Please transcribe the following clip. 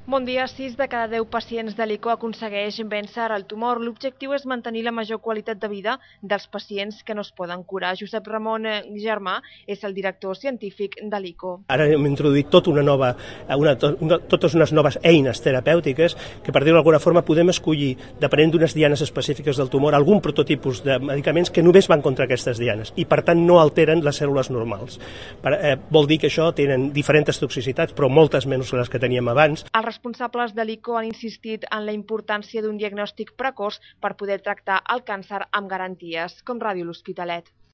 Bon dia, 6 de cada 10 pacients de l'ICO aconsegueix vèncer el tumor. L'objectiu és mantenir la major qualitat de vida dels pacients que no es poden curar. Josep Ramon Germà és el director científic de l'ICO. Ara hem introduït totes unes noves eines terapèutiques que, per dir-ho d'alguna forma, podem escollir, depenent d'unes dianes específiques del tumor, algun prototipus de medicaments que només van contra aquestes dianes i, per tant, no alteren les cèl·lules normals. Vol dir que això tenen diferents toxicitats, però moltes menys que les que teníem abans. Els responsables de l'ICO han insistit en la importància d'un diagnòstic precoç per poder tractar el càncer amb garanties, com Ràdio L'Hospitalet.